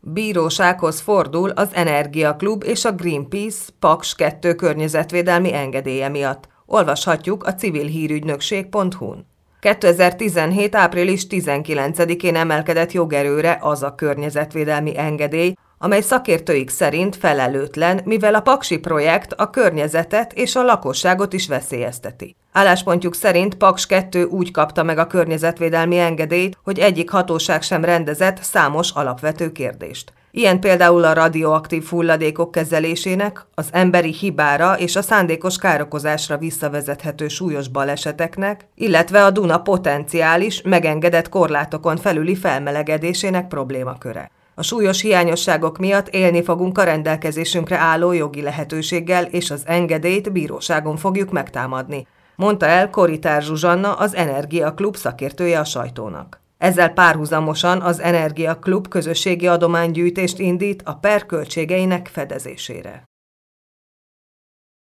Bírósághoz fordul az Energia Klub és a Greenpeace Paks 2 környezetvédelmi engedélye miatt. Olvashatjuk a civilhírügynökség.hu-n. 2017. április 19-én emelkedett jogerőre az a környezetvédelmi engedély, amely szakértőik szerint felelőtlen, mivel a paksi projekt a környezetet és a lakosságot is veszélyezteti. Álláspontjuk szerint Paks 2 úgy kapta meg a környezetvédelmi engedélyt, hogy egyik hatóság sem rendezett számos alapvető kérdést. Ilyen például a radioaktív hulladékok kezelésének, az emberi hibára és a szándékos károkozásra visszavezethető súlyos baleseteknek, illetve a Duna potenciális, megengedett korlátokon felüli felmelegedésének problémaköre. A súlyos hiányosságok miatt élni fogunk a rendelkezésünkre álló jogi lehetőséggel, és az engedélyt bíróságon fogjuk megtámadni, mondta el Koritár Zsuzsanna, az Energia Klub szakértője a sajtónak. Ezzel párhuzamosan az Energia Klub közösségi adománygyűjtést indít a per költségeinek fedezésére.